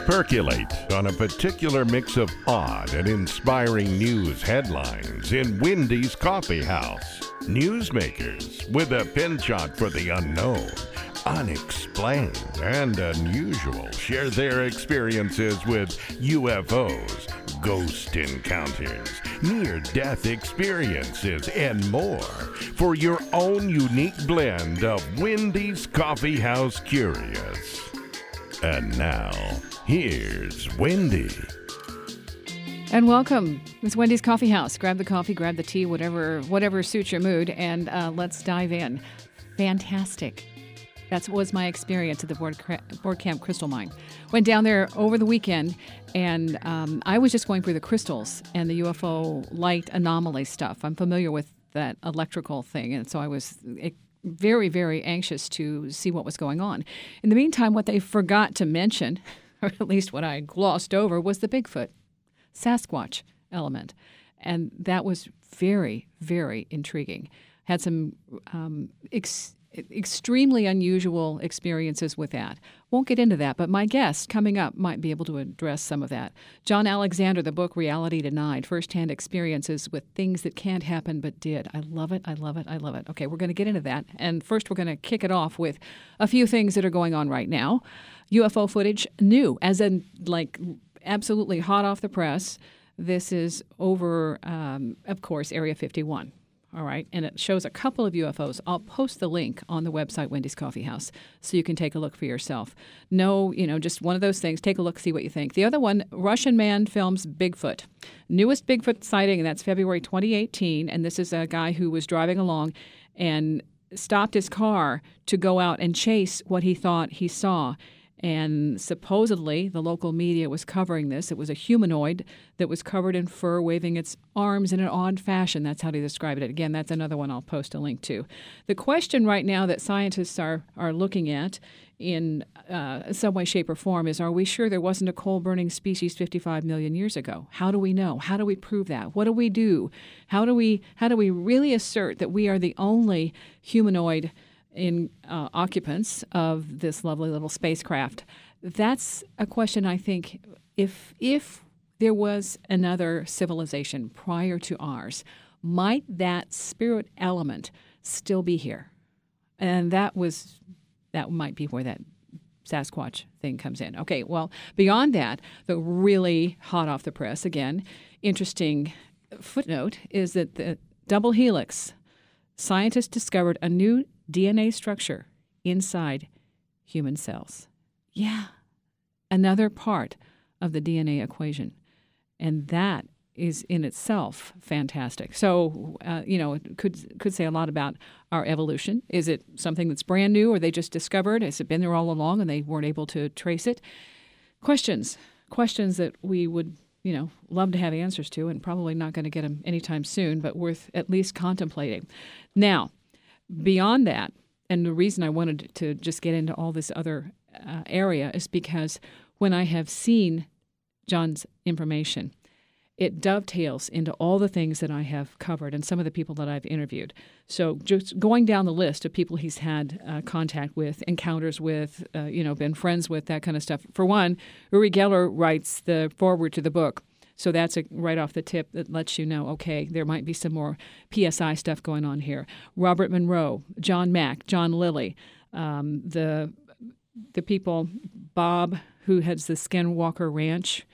Percolate on a particular mix of odd and inspiring news headlines in Wendy's Coffee House. Newsmakers with a penchant for the unknown, unexplained, and unusual share their experiences with UFOs, ghost encounters, near-death experiences, and more for your own unique blend of Wendy's Coffee House Curious. And now, here's Wendy. And welcome. It's Wendy's Coffee House. Grab the coffee, grab the tea, whatever suits your mood, and let's dive in. Fantastic. That was my experience at the Board Camp Crystal Mine. Went down there over the weekend, and I was just going through the crystals and the UFO light anomaly stuff. I'm familiar with that electrical thing, and so I was very, very anxious to see what was going on. In the meantime, what they forgot to mention, or at least what I glossed over, was the Bigfoot, Sasquatch element. And that was very, very intriguing. Had some extremely unusual experiences with that. Won't get into that, but my guest coming up might be able to address some of that. John Alexander, the book Reality Denied, Firsthand Experiences with Things That Can't Happen But Did. I love it, I love it, I love it. Okay, we're going to get into that. And first we're going to kick it off with a few things that are going on right now. UFO footage, new, as in like absolutely hot off the press. This is over, of course, Area 51. All right, and it shows a couple of UFOs. I'll post the link on the website, Wendy's Coffee House, so you can take a look for yourself. No, just one of those things. Take a look, see what you think. The other one, Russian man films Bigfoot. Newest Bigfoot sighting, and that's February 2018, and this is a guy who was driving along and stopped his car to go out and chase what he thought he saw. And supposedly, the local media was covering this. It was a humanoid that was covered in fur, waving its arms in an odd fashion. That's how they described it. Again, that's another one I'll post a link to. The question right now that scientists are looking at in some way, shape, or form is, are we sure there wasn't a coal-burning species 55 million years ago? How do we know? How do we prove that? What do we do? How do we really assert that we are the only humanoid occupants of this lovely little spacecraft? That's a question I think if there was another civilization prior to ours, might that spirit element still be here? And that might be where that Sasquatch thing comes in. Okay, well, beyond that, the really hot off the press, again, interesting footnote is that the double helix, scientists discovered a new DNA structure inside human cells. Yeah, another part of the DNA equation. And that is in itself fantastic. So, it could say a lot about our evolution. Is it something that's brand new, or they just discovered? Has it been there all along and they weren't able to trace it? Questions that we would love to have answers to, and probably not going to get them anytime soon, but worth at least contemplating. Now, beyond that, and the reason I wanted to just get into all this other area is because when I have seen John's information, it dovetails into all the things that I have covered and some of the people that I've interviewed. So just going down the list of people he's had contact with, encounters with, been friends with, that kind of stuff. For one, Uri Geller writes the foreword to the book. So that's right off the tip that lets you know, okay, there might be some more PSI stuff going on here. Robert Monroe, John Mack, John Lilly, the people, Bob, who heads the Skinwalker Ranch,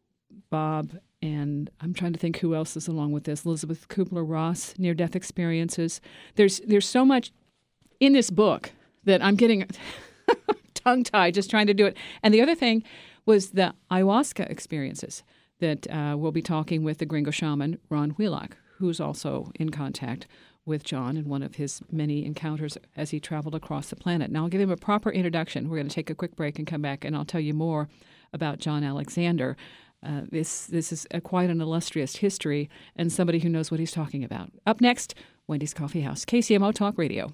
Bob, and I'm trying to think who else is along with this, Elizabeth Kubler-Ross, near-death experiences. There's so much in this book that I'm getting tongue-tied just trying to do it. And the other thing was the ayahuasca experiences that we'll be talking with the Gringo shaman, Ron Wheelock, who's also in contact with John in one of his many encounters as he traveled across the planet. Now, I'll give him a proper introduction. We're going to take a quick break and come back, and I'll tell you more about John Alexander. This is quite an illustrious history and somebody who knows what he's talking about. Up next, Wendy's Coffee House, KCMO Talk Radio.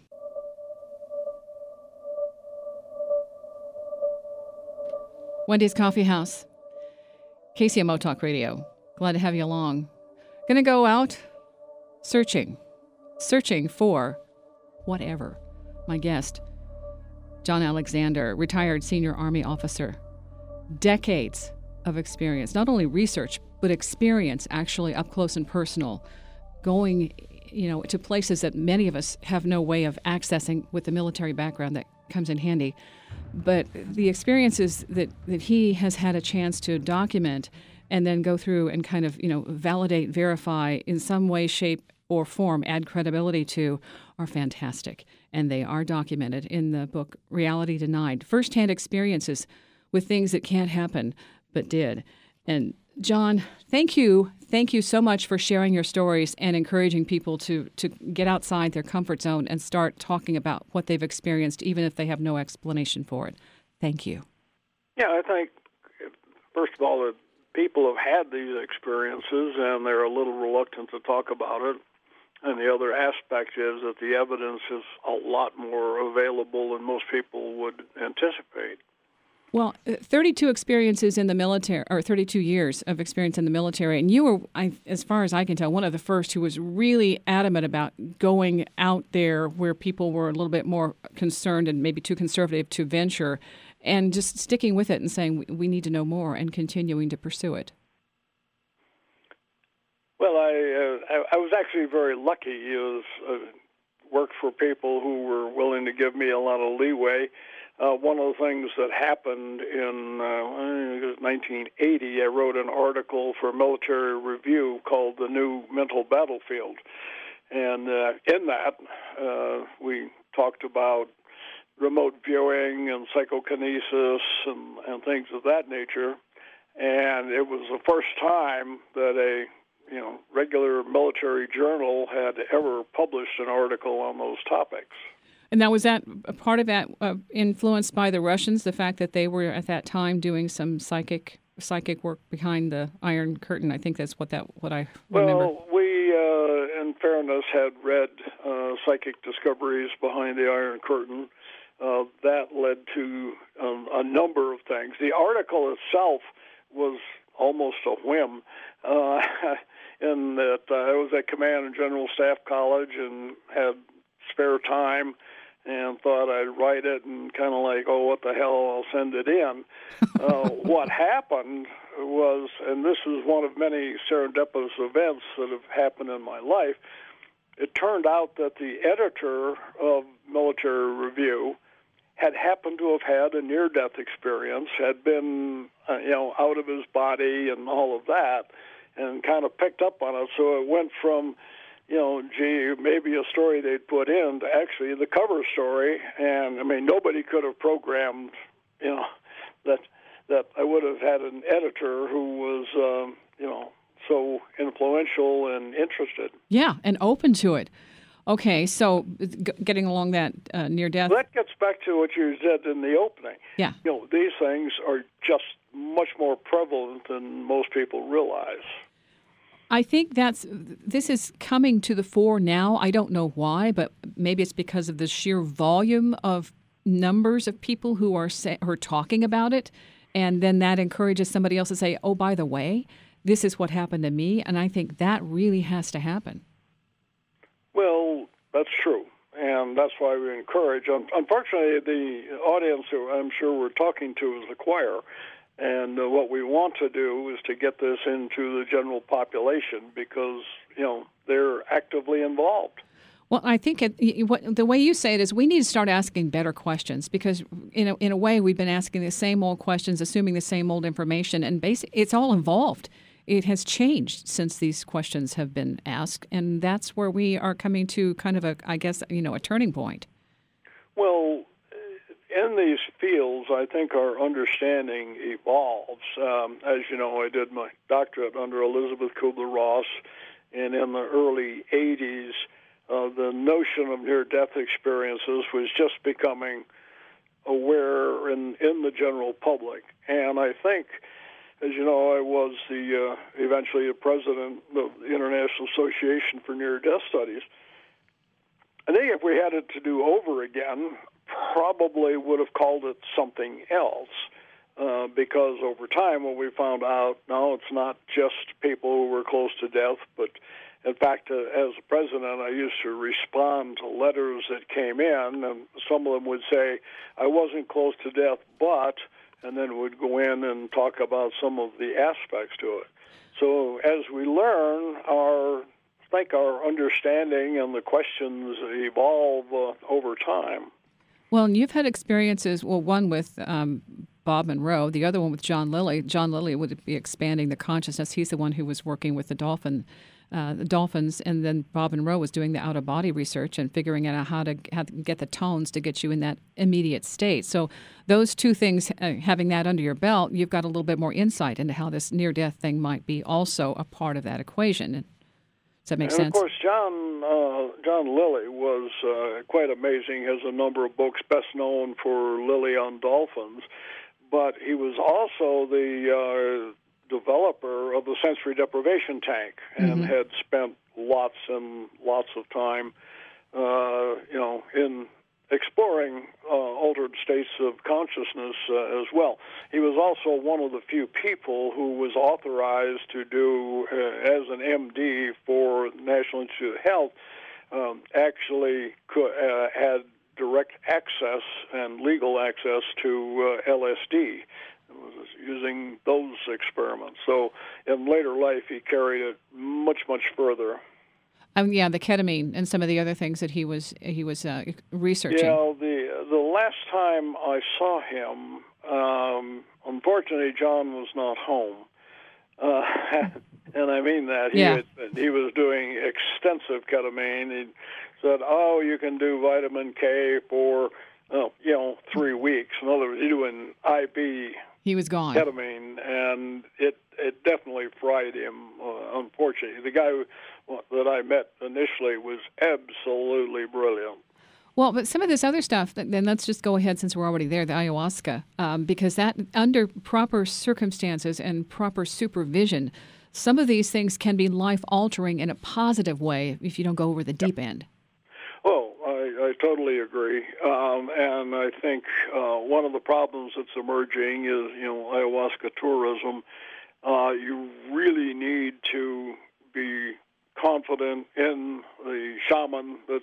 Wendy's Coffee House, KCMO Talk Radio. Glad to have you along. Going to go out searching for whatever. My guest, John Alexander, retired senior Army officer, decades of experience, not only research, but experience actually up close and personal, going, to places that many of us have no way of accessing with the military background that comes in handy. But the experiences that he has had a chance to document and then go through and kind of, validate, verify in some way, shape, or form, add credibility to, are fantastic. And they are documented in the book Reality Denied, firsthand experiences with things that can't happen but did. And John, thank you so much for sharing your stories and encouraging people to get outside their comfort zone and start talking about what they've experienced, even if they have no explanation for it. Thank you. Yeah, I think, first of all, that people have had these experiences and they're a little reluctant to talk about it. And the other aspect is that the evidence is a lot more available than most people would anticipate. Well, 32 experiences in the military, or 32 years of experience in the military, and you were, as far as I can tell, one of the first who was really adamant about going out there where people were a little bit more concerned and maybe too conservative to venture, and just sticking with it and saying we need to know more and continuing to pursue it. Well, I was actually very lucky. Worked for people who were willing to give me a lot of leeway. One of the things that happened in 1980, I wrote an article for Military Review called The New Mental Battlefield. And in that, we talked about remote viewing and psychokinesis and things of that nature. And it was the first time that a regular military journal had ever published an article on those topics. And now, was that a part of that influenced by the Russians, the fact that they were at that time doing some psychic work behind the Iron Curtain? I think that's what I remember. Well, we, in fairness, had read Psychic Discoveries Behind the Iron Curtain. That led to a number of things. The article itself was almost a whim, in that I was at Command and General Staff College and had spare time and thought I'd write it and kind of like, oh, what the hell, I'll send it in. What happened was, and this is one of many serendipitous events that have happened in my life, it turned out that the editor of Military Review had happened to have had a near-death experience, had been, out of his body and all of that, and kind of picked up on it. So it went from, maybe a story they'd put in to actually the cover story. And, nobody could have programmed, that I would have had an editor who was, so influential and interested. Yeah, and open to it. Okay, so getting along that near-death. That gets back to what you said in the opening. Yeah. These things are just much more prevalent than most people realize. I think this is coming to the fore now. I don't know why, but maybe it's because of the sheer volume of numbers of people who are talking about it, and then that encourages somebody else to say, oh, by the way, this is what happened to me, and I think that really has to happen. Well, that's true, and that's why we encourage. Unfortunately, the audience who I'm sure we're talking to is the choir, and what we want to do is to get this into the general population because, they're actively involved. Well, I think the way you say it is we need to start asking better questions because, in a way, we've been asking the same old questions, assuming the same old information, and basically it's all involved. It has changed since these questions have been asked, and that's where we are coming to kind of a turning point. Well, in these fields, I think our understanding evolves. As you know, I did my doctorate under Elizabeth Kubler-Ross, and in the early 80s, the notion of near-death experiences was just becoming aware in the general public. And I think, as you know, I was eventually the president of the International Association for Near-Death Studies. I think if we had it to do over again, probably would have called it something else, because over time what we found out, no, it's not just people who were close to death, but in fact, as a president, I used to respond to letters that came in, and some of them would say, I wasn't close to death, but and then would go in and talk about some of the aspects to it. So as we learn, I think our understanding and the questions evolve over time. Well, and you've had experiences, well, one with Bob Monroe, the other one with John Lilly. John Lilly would be expanding the consciousness. He's the one who was working with the dolphins, and then Bob Monroe was doing the out-of-body research and figuring out how to get the tones to get you in that immediate state. So those two things, having that under your belt, you've got a little bit more insight into how this near-death thing might be also a part of that equation. Does that make sense? And of course, John Lilly was quite amazing. He has a number of books, best known for Lilly on Dolphins, but he was also the developer of the sensory deprivation tank, and had spent lots and lots of time, in exploring altered states of consciousness as well. He was also one of the few people who was authorized to do, as an MD for the National Institute of Health, actually had direct access and legal access to LSD. Was using those experiments. So in later life, he carried it much, much further. Yeah, the ketamine and some of the other things that he was researching. Yeah, the last time I saw him, unfortunately, John was not home, and I mean that. He was doing extensive ketamine. He said, "Oh, you can do vitamin K for 3 weeks." In other words, he's doing IV. He was gone. Ketamine, and it definitely fried him, unfortunately. The guy that I met initially was absolutely brilliant. Well, but some of this other stuff, then let's just go ahead since we're already there, the ayahuasca, because that, under proper circumstances and proper supervision, some of these things can be life-altering in a positive way if you don't go over the deep end. Oh, I totally agree, and I think one of the problems that's emerging is, ayahuasca tourism. You really need to be confident in the shaman that's,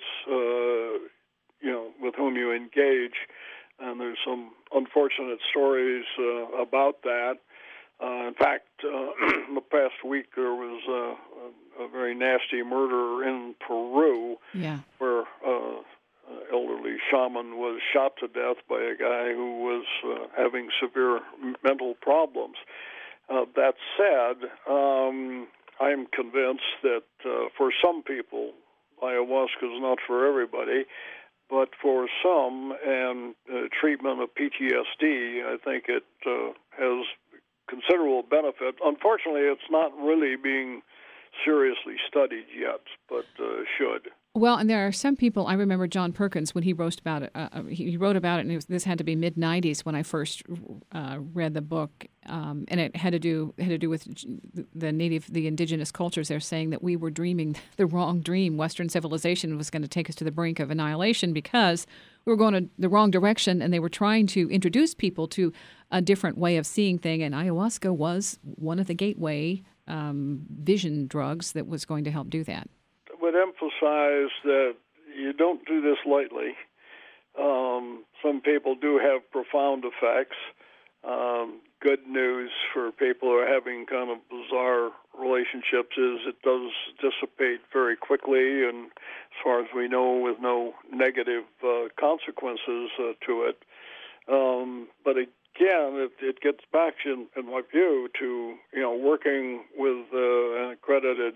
with whom you engage, and there's some unfortunate stories about that. In fact, the past week there was a very nasty murder in Peru, where elderly shaman was shot to death by a guy who was having severe mental problems. That said, I am convinced that for some people, ayahuasca is not for everybody, but for some, and treatment of PTSD, I think it has considerable benefit. Unfortunately, it's not really being seriously studied yet, but should. Well, and there are some people. I remember John Perkins when he wrote about it. He wrote about it, and this had to be mid-'90s when I first read the book, and it had to do with the indigenous cultures. They're saying that we were dreaming the wrong dream. Western civilization was going to take us to the brink of annihilation because we were going the wrong direction, and they were trying to introduce people to a different way of seeing things. And ayahuasca was one of the gateway vision drugs that was going to help do that. Would emphasize that you don't do this lightly. Some people do have profound effects. Good news for people who are having kind of bizarre relationships is it does dissipate very quickly, and as far as we know, with no negative consequences to it. But again, it gets back, in my view, to working with an accredited.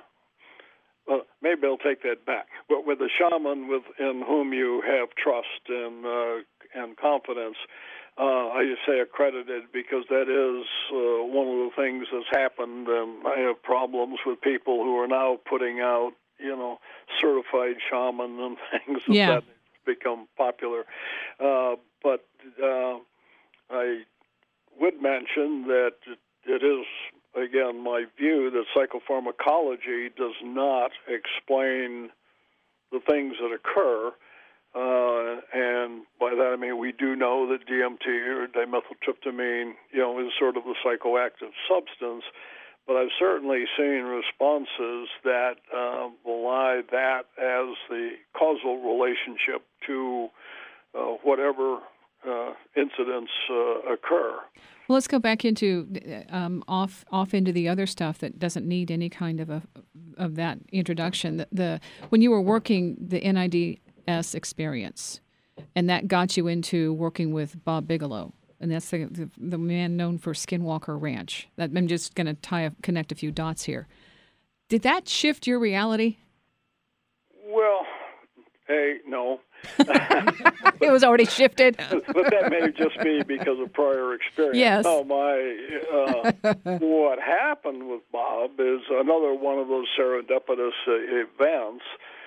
Maybe I'll take that back. But with a shaman in whom you have trust and confidence, I just say accredited because that is one of the things that's happened. And I have problems with people who are now putting out, certified shaman and things that become popular. But I would mention that it is, again, my view that psychopharmacology does not explain the things that occur, and by that I mean we do know that DMT or dimethyltryptamine, is sort of a psychoactive substance, but I've certainly seen responses that belie that as the causal relationship to whatever incidents occur. Well, let's go back into off into the other stuff that doesn't need any kind of that introduction. When you were working the NIDS experience, and that got you into working with Bob Bigelow, and that's the man known for Skinwalker Ranch. I'm just going to connect a few dots here. Did that shift your reality? Well, no. It was already shifted. But that may just be because of prior experience. Yes. No, what happened with Bob is another one of those serendipitous events.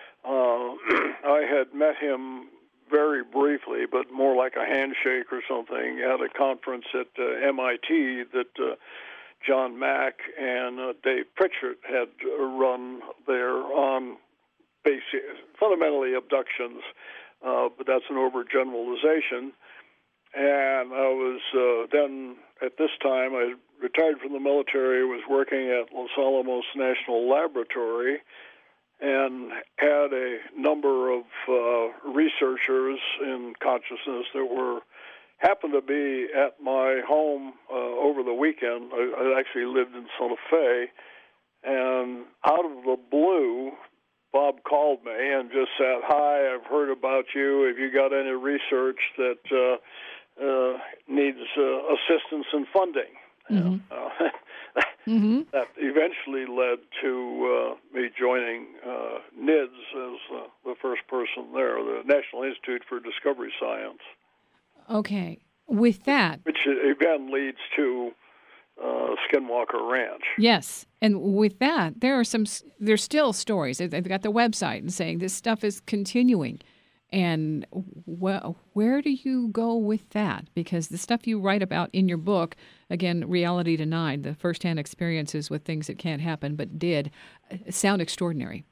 I had met him very briefly, but more like a handshake or something, at a conference at MIT that John Mack and Dave Pritchett had run there on fundamentally abductions, but that's an overgeneralization. And I was then, at this time, I retired from the military, was working at Los Alamos National Laboratory, and had a number of researchers in consciousness that happened to be at my home over the weekend. I actually lived in Santa Fe, and out of the blue, Bob called me and just said, "Hi, I've heard about you. Have you got any research that needs assistance and funding?" Mm-hmm. That eventually led to me joining NIDS as the first person there, the National Institute for Discovery Science. Okay. With that, which again leads to Skinwalker Ranch. Yes, and with that, there's still stories. They've got the website and saying this stuff is continuing. And where do you go with that? Because the stuff you write about in your book, again, Reality Denied, the firsthand experiences with things that can't happen but did, sound extraordinary.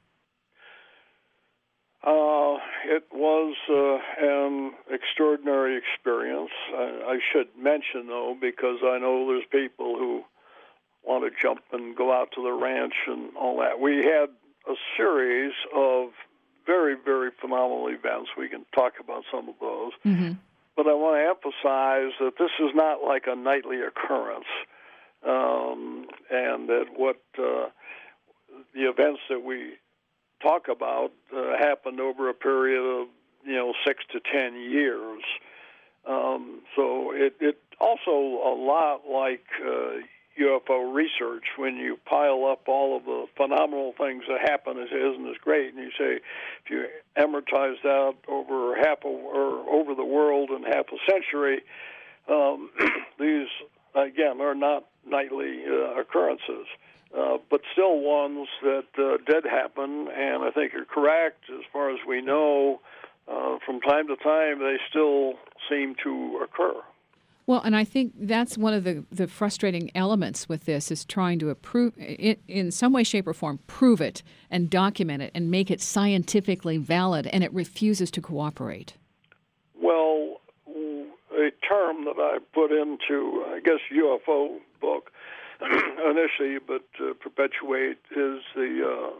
It was an extraordinary experience. I should mention, though, because I know there's people who want to jump and go out to the ranch and all that. We had a series of very, very phenomenal events. We can talk about some of those. Mm-hmm. But I want to emphasize that this is not like a nightly occurrence, and that what the events that we talk about happened over a period of 6 to 10 years. So it also a lot like UFO research. When you pile up all of the phenomenal things that happen, isn't this great? And you say, if you amortize that over over the world in half a century, these again are not nightly occurrences. But still ones that did happen, and I think you're correct. As far as we know, from time to time, they still seem to occur. Well, and I think that's one of the frustrating elements with this is trying to in some way, shape, or form, prove it and document it and make it scientifically valid, and it refuses to cooperate. Well, a term that I put into, I guess, UFO book initially, but perpetuate, is the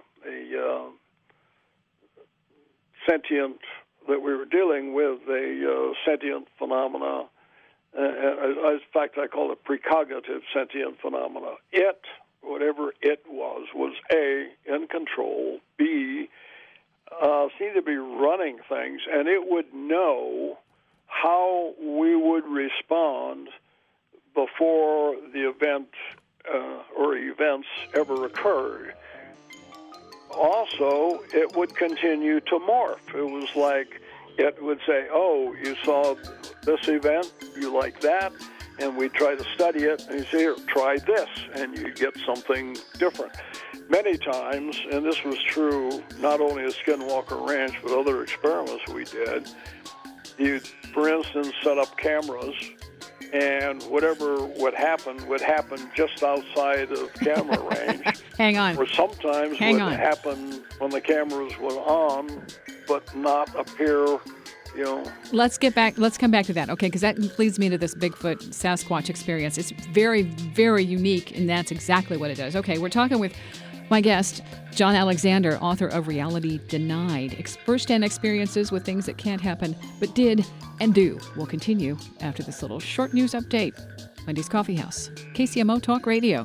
sentient, that we were dealing with a sentient phenomena. In fact, I call it precognitive sentient phenomena. It, whatever it was A, in control, B, seemed to be running things, and it would know how we would respond before the event or events ever occurred. Also, it would continue to morph. It was like it would say, "Oh, you saw this event, you like that," and we try to study it, and you say, "Here, try this," and you get something different. Many times, and this was true not only at Skinwalker Ranch, but other experiments we did, you'd, for instance, set up cameras, and whatever would happen just outside of camera range. Hang on. Or sometimes happen when the cameras were on, but not appear, Let's come back to that, okay? Because that leads me to this Bigfoot Sasquatch experience. It's very, very unique, and that's exactly what it does. Okay, we're talking with My guest, John Alexander, author of Reality Denied, first-hand experiences with things that can't happen, but did and do. We'll continue after this little short news update. Wendy's Coffee House, KCMO Talk Radio.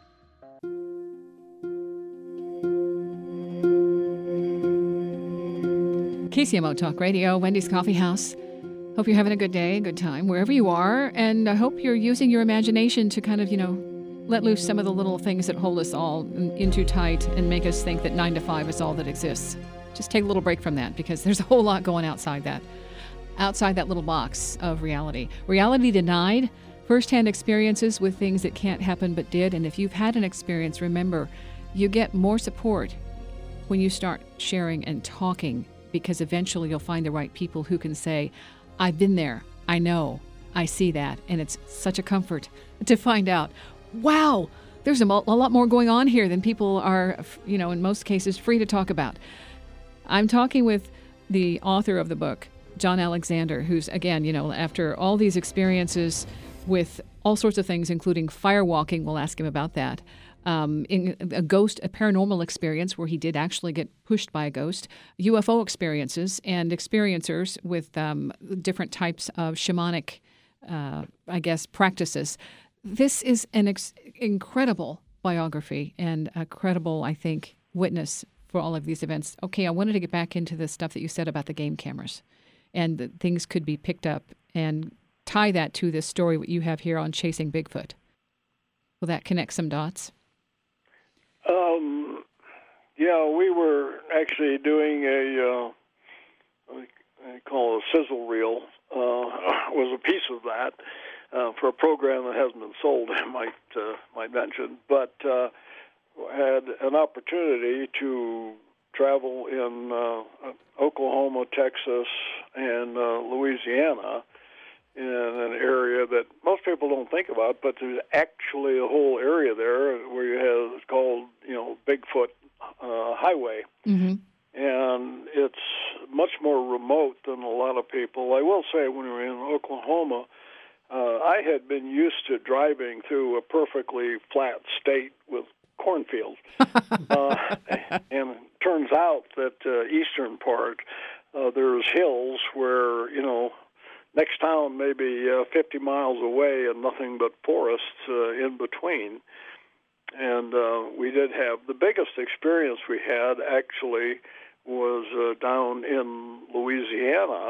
KCMO Talk Radio, Wendy's Coffee House. Hope you're having a good day, a good time, wherever you are, and I hope you're using your imagination to kind of, let loose some of the little things that hold us all in too tight and make us think that 9 to 5 is all that exists. Just take a little break from that, because there's a whole lot going outside that little box of reality. Reality Denied, first-hand experiences with things that can't happen but did. And if you've had an experience, remember, you get more support when you start sharing and talking, because eventually you'll find the right people who can say, I've been there, I know, I see that. And it's such a comfort to find out, wow, there's a lot more going on here than people are, in most cases, free to talk about. I'm talking with the author of the book, John Alexander, who's, again, after all these experiences with all sorts of things, including firewalking, we'll ask him about that, in a paranormal experience where he did actually get pushed by a ghost, UFO experiences, and experiencers with different types of shamanic, practices. This is an incredible biography and a credible, I think, witness for all of these events. Okay, I wanted to get back into the stuff that you said about the game cameras and that things could be picked up and tie that to this story what you have here on Chasing Bigfoot. Will that connect some dots? We were actually doing I call it a sizzle reel, was a piece of that. For a program that hasn't been sold, I might mention, but had an opportunity to travel in Oklahoma, Texas, and Louisiana, in an area that most people don't think about, but there's actually a whole area there where you have, it's called, Bigfoot Highway. Mm-hmm. And it's much more remote than a lot of people. I will say, when we were in Oklahoma, I had been used to driving through a perfectly flat state with cornfields. And it turns out that eastern part, there's hills where, next town maybe 50 miles away and nothing but forests in between. And we did have, the biggest experience we had actually was down in Louisiana.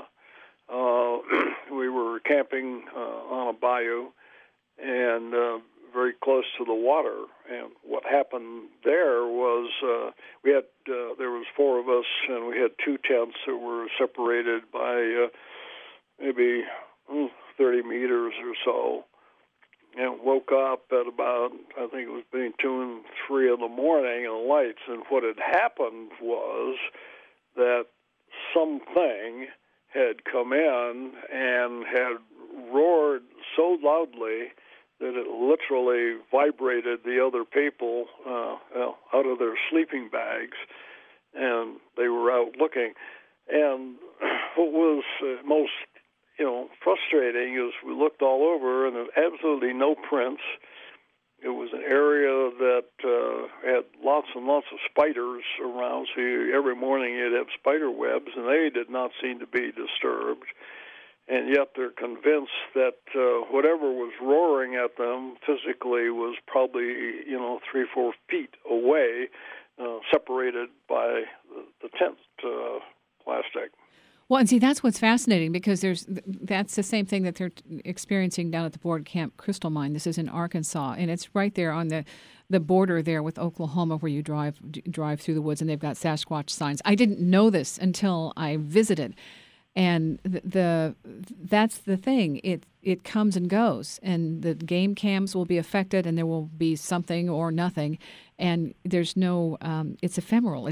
We were camping on a bayou and very close to the water. And what happened there was there was 4 of us, and we had 2 tents that were separated by maybe 30 meters or so, and woke up at about, I think it was between 2 and 3 in the morning in the lights. And what had happened was that something had come in and had roared so loudly that it literally vibrated the other people out of their sleeping bags, and they were out looking. And what was most frustrating is we looked all over, and there's absolutely no prints. It was an area that had lots and lots of spiders around, so every morning you'd have spider webs, and they did not seem to be disturbed. And yet they're convinced that whatever was roaring at them physically was probably, 3-4 feet away, separated by the tent plastic. Well, and see, that's what's fascinating, because that's the same thing that they're experiencing down at the Board Camp Crystal Mine. This is in Arkansas, and it's right there on the border there with Oklahoma, where you drive through the woods, and they've got Sasquatch signs. I didn't know this until I visited, and that's the thing. It comes and goes, and the game cams will be affected, and there will be something or nothing, and there's no. It's ephemeral.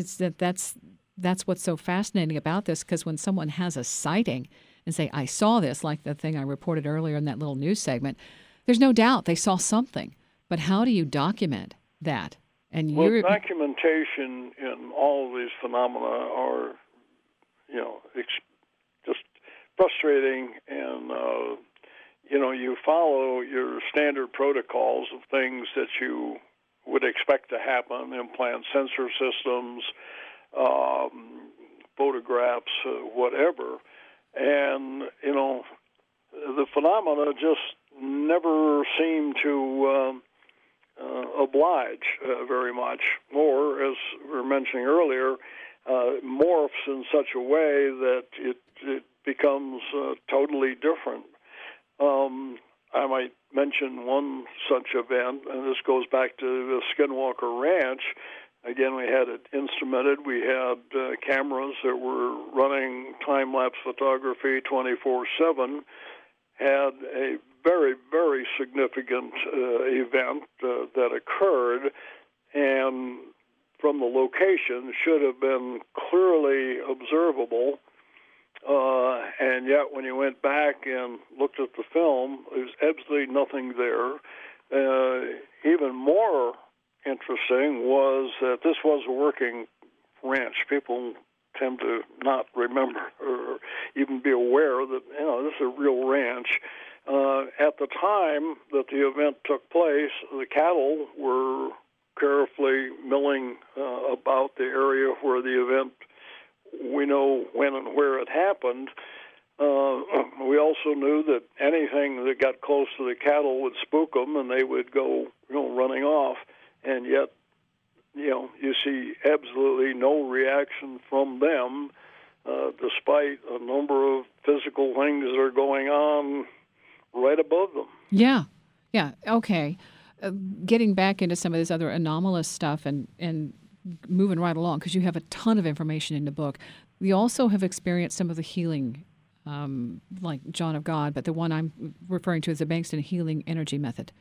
That's what's so fascinating about this, because when someone has a sighting and say, I saw this, like the thing I reported earlier in that little news segment, there's no doubt they saw something. But how do you document that? And documentation in all of these phenomena are, just frustrating, and, you follow your standard protocols of things that you would expect to happen, implant sensor systems, photographs, whatever. And, the phenomena just never seem to oblige very much, or, as we were mentioning earlier, morphs in such a way that it becomes totally different. I might mention one such event, and this goes back to the Skinwalker Ranch. Again, we had it instrumented. We had cameras that were running time-lapse photography 24/7, had a very, very significant event that occurred, and from the location should have been clearly observable. And yet when you went back and looked at the film, there's absolutely nothing there. Even more interesting was that this was a working ranch. People tend to not remember or even be aware that, this is a real ranch. At the time that the event took place, the cattle were carefully milling about the area where the event, we know when and where it happened. We also knew that anything that got close to the cattle would spook them, and they would go, running off. And yet, you see absolutely no reaction from them, despite a number of physical things that are going on right above them. Yeah. Okay. Getting back into some of this other anomalous stuff and moving right along, because you have a ton of information in the book. You also have experienced some of the healing, like John of God, but the one I'm referring to is the Bankston Healing Energy Method.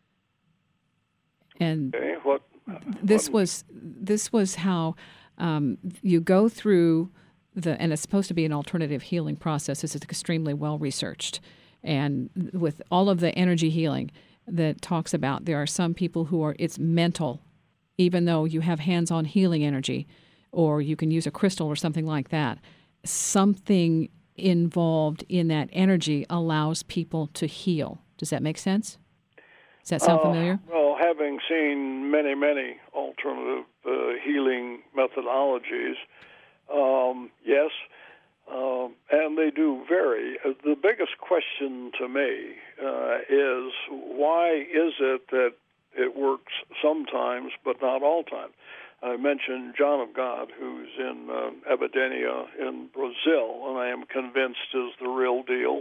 And okay, this was how you go through and it's supposed to be an alternative healing process. This is extremely well researched, and with all of the energy healing that talks about, there are some people who it's mental, even though you have hands-on healing energy, or you can use a crystal or something like that. Something involved in that energy allows people to heal. Does that make sense? Does that sound familiar? Well, having seen many, many alternative healing methodologies, yes, and they do vary. The biggest question to me is, why is it that it works sometimes but not all times? I mentioned John of God, who's in Abadania in Brazil, and I am convinced is the real deal.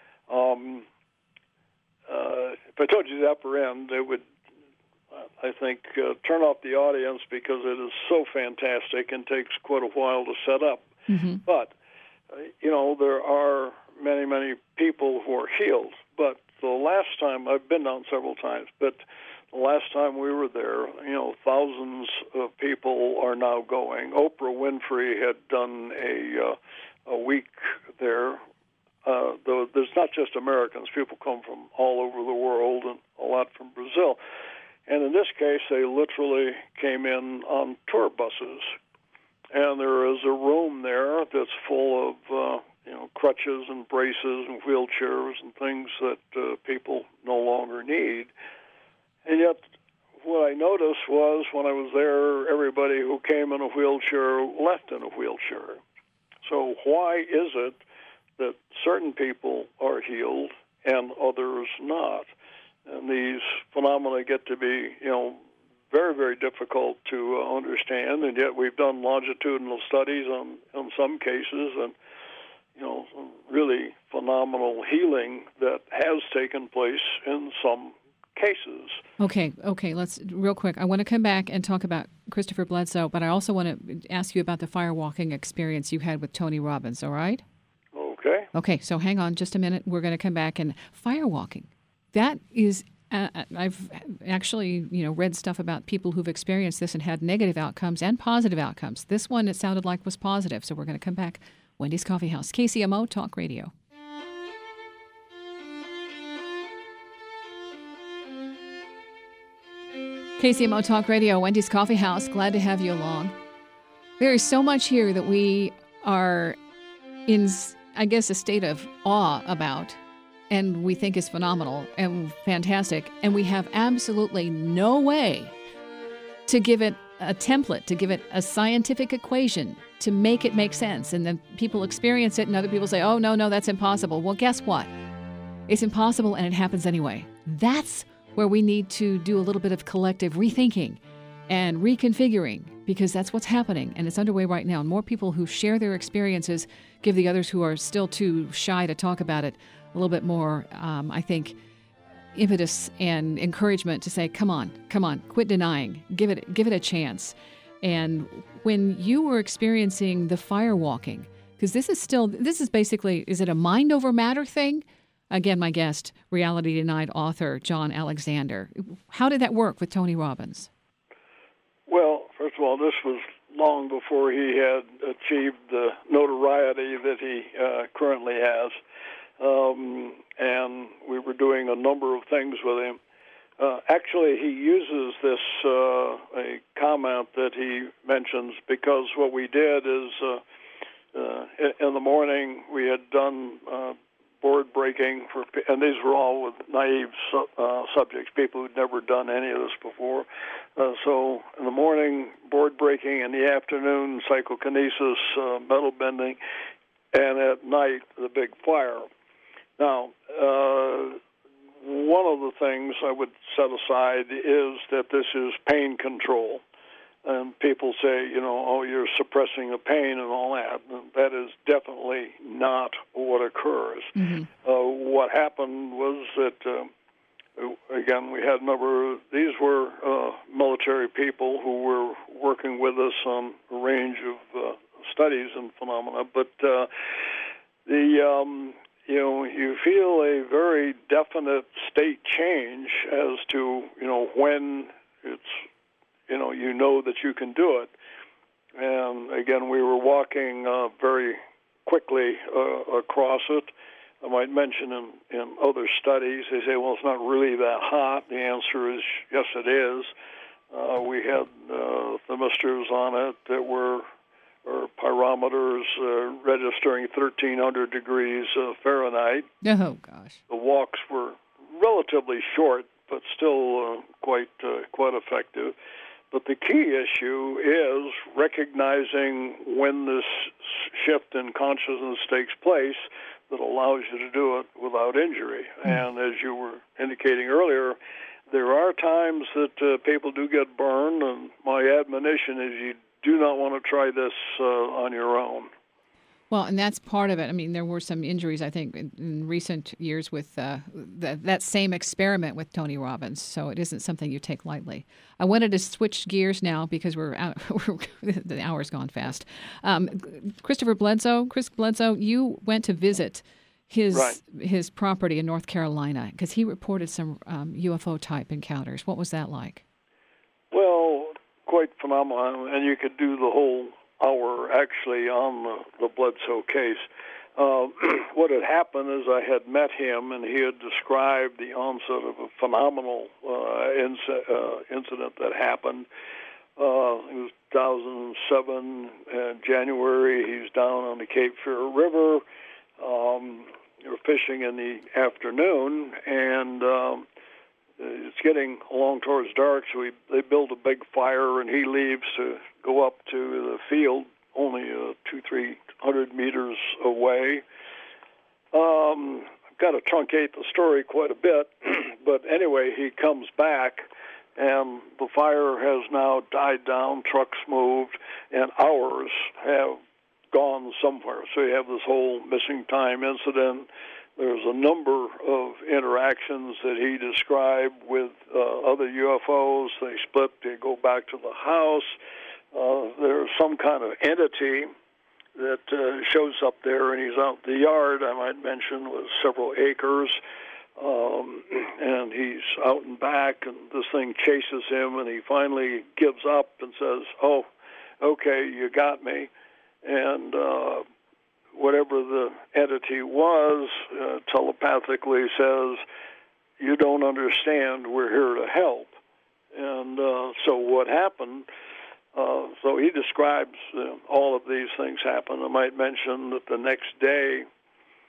If I told you the upper end, it would, I think, turn off the audience because it is so fantastic and takes quite a while to set up. Mm-hmm. But, there are many, many people who are healed. But the last time, I've been down several times, but the last time we were there, thousands of people are now going. Oprah Winfrey had done a week there. Though there's not just Americans. People come from all over the world and a lot from Brazil. And in this case, they literally came in on tour buses. And there is a room there that's full of, crutches and braces and wheelchairs and things that people no longer need. And yet, what I noticed was when I was there, everybody who came in a wheelchair left in a wheelchair. So why is it that certain people are healed and others not? And these phenomena get to be, very, very difficult to understand, and yet we've done longitudinal studies on some cases, and, some really phenomenal healing that has taken place in some cases. Okay, let's, real quick, I want to come back and talk about Christopher Bledsoe, but I also want to ask you about the firewalking experience you had with Tony Robbins, all right? Okay, so hang on just a minute. We're going to come back. And firewalking, that is, I've actually, read stuff about people who've experienced this and had negative outcomes and positive outcomes. This one, it sounded like, was positive. So we're going to come back. Wendy's Coffee House, KCMO Talk Radio. KCMO Talk Radio, Wendy's Coffee House. Glad to have you along. There is so much here that we are in, I guess, a state of awe about, and we think is phenomenal and fantastic, and we have absolutely no way to give it a template, to give it a scientific equation, to make it make sense. And then people experience it and other people say, oh, no, that's impossible. Well, guess what? It's impossible and it happens anyway. That's where we need to do a little bit of collective rethinking and reconfiguring, because that's what's happening and it's underway right now. And more people who share their experiences give the others who are still too shy to talk about it a little bit more, I think, impetus and encouragement to say, come on, quit denying, give it a chance. And when you were experiencing the fire walking, because this is basically, is it a mind over matter thing? Again, my guest, Reality Denied author John Alexander. How did that work with Tony Robbins? Well, first of all, this was long before he had achieved the notoriety that he currently has. And we were doing a number of things with him. Actually, he uses this a comment that he mentions, because what we did is in the morning we had done board breaking and these were all with naive subjects, people who'd never done any of this before. So in the morning, board breaking; in the afternoon, psychokinesis, metal bending, and at night, the big fire. Now, one of the things I would set aside is that this is pain control. And people say, oh, you're suppressing the pain and all that. And that is definitely not what occurs. Mm-hmm. What happened was that, again, we had a number of, these were military people who were working with us on a range of studies and phenomena. But you feel a very definite state change as to, when it's, that you can do it. And again, we were walking very quickly across it. I might mention in other studies, they say, well, it's not really that hot. The answer is, yes, it is. We had thermistors on it that were, or pyrometers registering 1,300 degrees Fahrenheit. Oh, gosh. The walks were relatively short, but still quite effective. But the key issue is recognizing when this shift in consciousness takes place that allows you to do it without injury. And as you were indicating earlier, there are times that people do get burned, and my admonition is you do not want to try this on your own. Well, and that's part of it. I mean, there were some injuries, I think, in recent years with that same experiment with Tony Robbins. So it isn't something you take lightly. I wanted to switch gears now because the hour's gone fast. Chris Bledsoe, you went to visit his property in North Carolina because he reported some UFO-type encounters. What was that like? Well, quite phenomenal, and you could do the whole hour actually on the Bledsoe case. What had happened is I had met him, and he had described the onset of a phenomenal incident that happened. It was 2007, January. He's down on the Cape Fear River. They were fishing in the afternoon, and it's getting along towards dark, so they build a big fire, and he leaves to go up to the field, only 200-300 meters away. I've got to truncate the story quite a bit, but anyway, he comes back, and the fire has now died down, trucks moved, and hours have gone somewhere. So you have this whole missing time incident. There's a number of interactions that he described with other UFOs. They split, they go back to the house. There's some kind of entity that shows up there, and he's out in the yard, I might mention, with several acres. And he's out and back, and this thing chases him, and he finally gives up and says, oh, okay, you got me. And whatever the entity was telepathically says, you don't understand, we're here to help. And so what happened, so he describes all of these things happen. I might mention that the next day,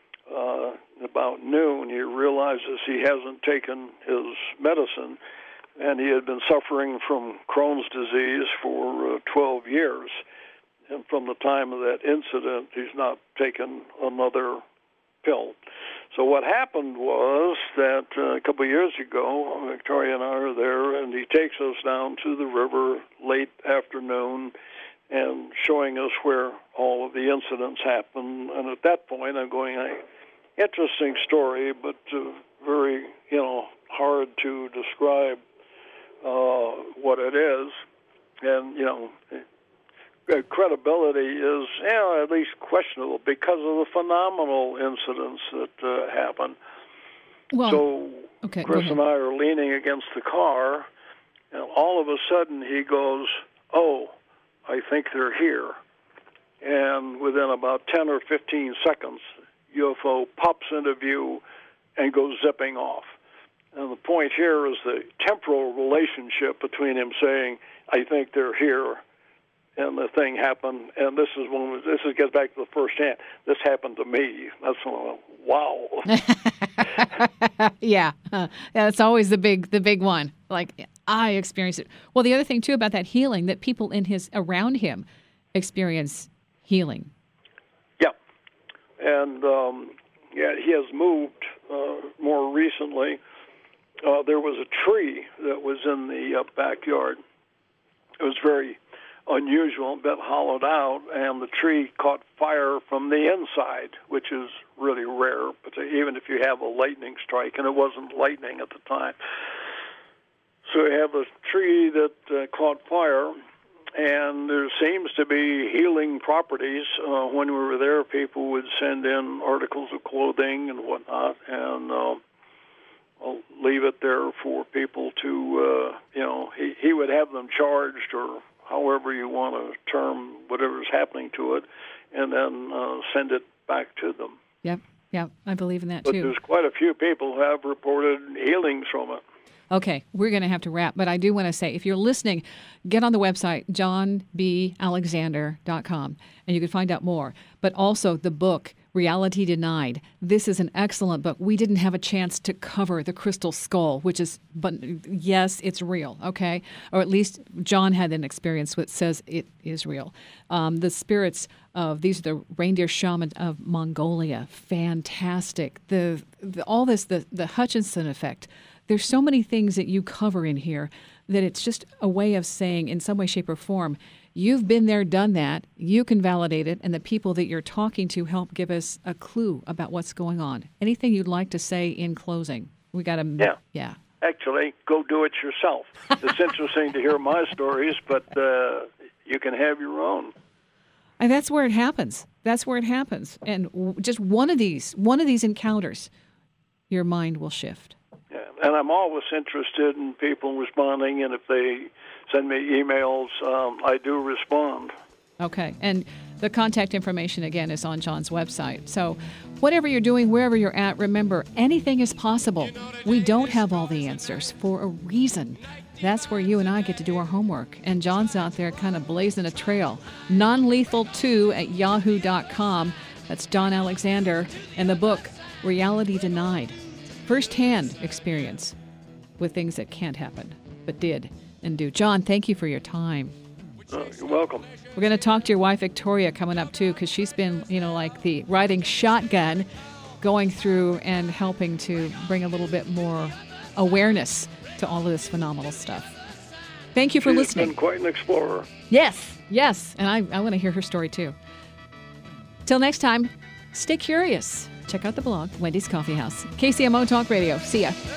about noon, he realizes he hasn't taken his medicine. and he had been suffering from Crohn's disease for 12 years. And from the time of that incident, he's not taken another pill. So what happened was that a couple of years ago, Victoria and I are there, and he takes us down to the river late afternoon and showing us where all of the incidents happened. And at that point, I'm going, interesting story, but very, hard to describe what it is. And, credibility is, at least questionable because of the phenomenal incidents that happen. Well, so okay, Chris and I are leaning against the car, and all of a sudden he goes, "Oh, I think they're here." And within about 10 or 15 seconds, UFO pops into view and goes zipping off. And the point here is the temporal relationship between him saying, "I think they're here," and the thing happened. And this gets back to the first hand. This happened to me. That's wow. Yeah, that's always the big one. Like, I experienced it. Well, the other thing too about that healing, that people around him experience healing. Yeah, and he has moved more recently. There was a tree that was in the backyard. It was very unusual, a bit hollowed out, and the tree caught fire from the inside, which is really rare, but even if you have a lightning strike, and it wasn't lightning at the time. So you have a tree that caught fire, and there seems to be healing properties. When we were there, people would send in articles of clothing and whatnot, and I'll leave it there for people to, he would have them charged, or however you want to term whatever's happening to it, and then send it back to them. Yep, I believe in that but too. But there's quite a few people who have reported healings from it. Okay, we're going to have to wrap, but I do want to say, if you're listening, get on the website, johnbalexander.com, and you can find out more. But also the book, Reality Denied. This is an excellent book. We didn't have a chance to cover the crystal skull, but yes, it's real, okay? Or at least John had an experience which says it is real. The spirits of, these are the reindeer shaman of Mongolia. Fantastic. The Hutchinson effect. There's so many things that you cover in here that it's just a way of saying, in some way, shape, or form, you've been there, done that, you can validate it, and the people that you're talking to help give us a clue about what's going on. Anything you'd like to say in closing? We got to... Yeah. Actually, go do it yourself. It's interesting to hear my stories, but you can have your own. And that's where it happens. And just one of these encounters, your mind will shift. And I'm always interested in people responding, and if they send me emails, I do respond. Okay, and the contact information, again, is on John's website. So whatever you're doing, wherever you're at, remember, anything is possible. We don't have all the answers for a reason. That's where you and I get to do our homework. And John's out there kind of blazing a trail. nonlethal2@yahoo.com. That's John Alexander. And the book, Reality Denied. First-hand experience with things that can't happen, but did and do. John, thank you for your time. You're welcome. We're going to talk to your wife, Victoria, coming up, too, because she's been, like the riding shotgun, going through and helping to bring a little bit more awareness to all of this phenomenal stuff. Thank you for listening. She's been quite an explorer. Yes, and I want to hear her story, too. Till next time, stay curious. Check out the blog, Wendy's Coffee House. KCMO Talk Radio. See ya.